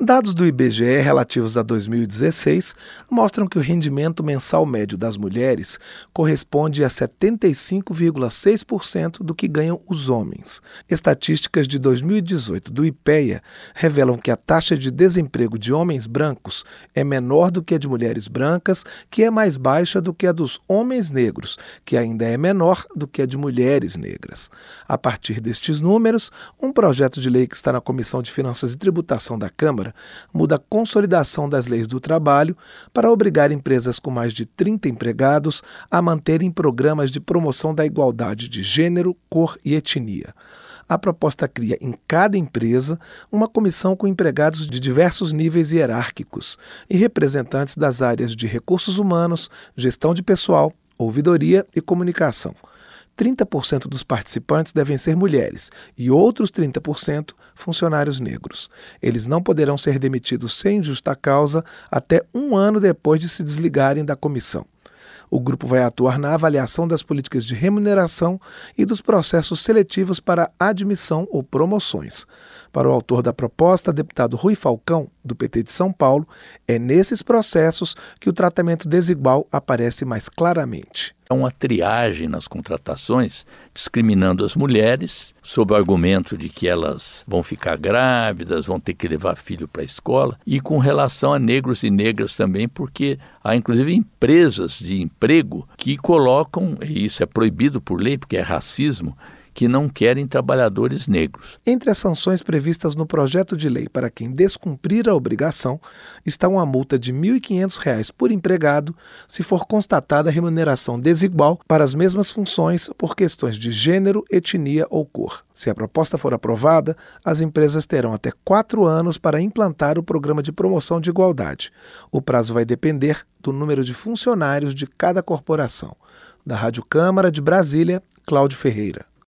Dados do IBGE relativos a 2016 mostram que o rendimento mensal médio das mulheres corresponde a 75,6% do que ganham os homens. Estatísticas de 2018 do IPEA revelam que a taxa de desemprego de homens brancos é menor do que a de mulheres brancas, que é mais baixa do que a dos homens negros, que ainda é menor do que a de mulheres negras. A partir destes números, um projeto de lei que está na Comissão de Finanças e Tributação da Câmara muda a consolidação das leis do trabalho para obrigar empresas com mais de 30 empregados a manterem programas de promoção da igualdade de gênero, cor e etnia. A proposta cria em cada empresa uma comissão com empregados de diversos níveis hierárquicos e representantes das áreas de recursos humanos, gestão de pessoal, ouvidoria e comunicação. 30% dos participantes devem ser mulheres e outros 30% funcionários negros. Eles não poderão ser demitidos sem justa causa até 1 ano depois de se desligarem da comissão. O grupo vai atuar na avaliação das políticas de remuneração e dos processos seletivos para admissão ou promoções. Para o autor da proposta, deputado Rui Falcão, do PT de São Paulo, é nesses processos que o tratamento desigual aparece mais claramente. É uma triagem nas contratações, discriminando as mulheres, sob o argumento de que elas vão ficar grávidas, vão ter que levar filho para a escola, e com relação a negros e negras também, porque há inclusive empresas de emprego que colocam, e isso é proibido por lei, porque é racismo, que não querem trabalhadores negros. Entre as sanções previstas no projeto de lei para quem descumprir a obrigação está uma multa de R$ 1.500 por empregado se for constatada remuneração desigual para as mesmas funções por questões de gênero, etnia ou cor. Se a proposta for aprovada, as empresas terão até 4 anos para implantar o programa de promoção de igualdade. O prazo vai depender do número de funcionários de cada corporação. Da Rádio Câmara de Brasília, Cláudio Ferreira.